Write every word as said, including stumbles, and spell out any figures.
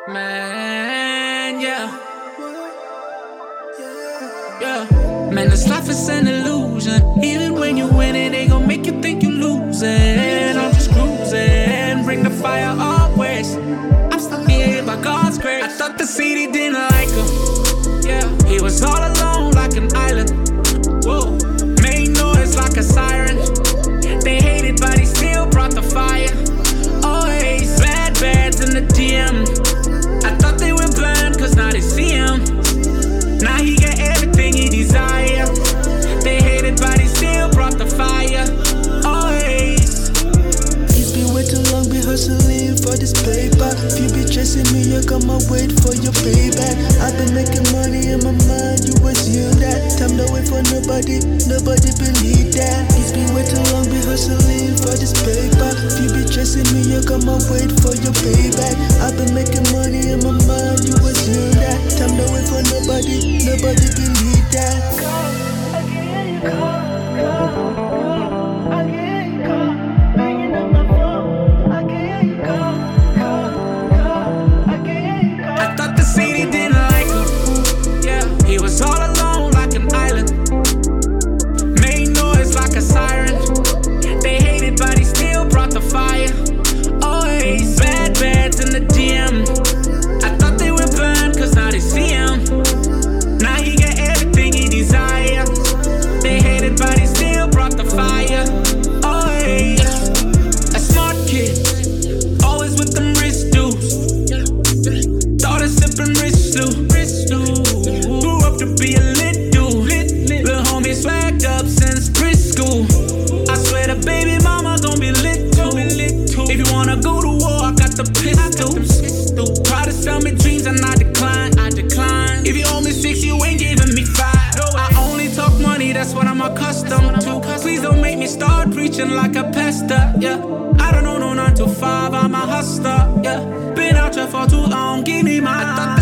Man, yeah. Yeah. Man, this life is an illusion. Even when you win it, they gon' make you think you losing. I'm just cruising, bring the fire always. I'm still here by God's grace. I thought the city didn't like him. Yeah, he was all alone like an island. Whoa, made noise like a siren. They hated, but he still brought the fire. Always bad bads in the D M. I thought they were blind, cause now they see him. Now he got everything he desire. They hated, but he still brought the fire. Always. It's been way too long, been hustling for this paper. If you be chasing me, you come and wait for your payback. I've been making money in my mind, you assume that. Time to wait for nobody, nobody believe that. It's been way too long, been hustling for this paper. If you be chasing me, you come and wait for your payback. I've been making money in my mind, you assume that. Time to wait for nobody, nobody believe that. I thought the city didn't like him. Yeah, he was all alone like an island. Made noise like a siren. They hated, but he still brought the fire. Always bad bads in the D M. I thought they were blind, cause now they see him. Now he got everything he desire. They hated, but he still brought the fire. Always a smart kid, always with them wrist dudes. Started sipping rich Lou. Grew up to be a lit dude. Lil' homie swagged up since preschool. I swear the baby mama gon' be lit too. If you wanna go to war, I got the pistol. Try to sell me dreams and I decline. I decline. If you owe me six, you ain't giving me five. I only talk money, that's what I'm accustomed to. Please don't make me start preaching like a pastor. Yeah, I don't know no nine to five, I'm a hustler. Yeah, been out here for too long, give me my. I thought